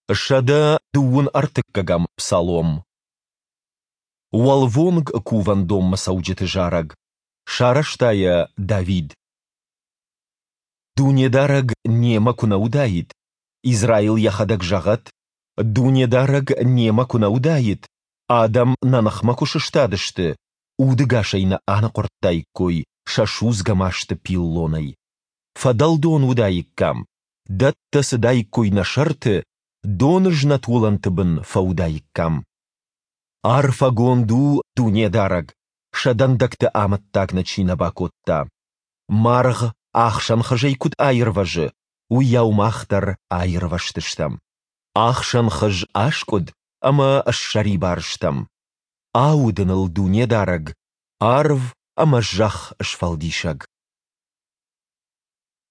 Шада дуун артыккагам псалом. Уалвонг кувандом масауджеты жараг. Шараштая Давид. Дунедараг нема кунаудает. Израил яхадак жагат. Дунедараг нема кунаудает. Адам нанахмакушыштадышты. Удыгашайна ана кортайкой. Шашузгамашты пиллоной. Фадалдон удаиккам. Даттасы дайкой на шарты. Донжна тулантыбын фаудаиккам. Арфагонду дунедараг. Шадандакты аматтак начина бакотта. Марг ахшан хажайкут айрважы. Уяумахтар айрваштыштам. Ахшан хаж ашкуд, ама ашшари барштам. Аудыныл дунедараг. Арв ама жах ашфалдишаг.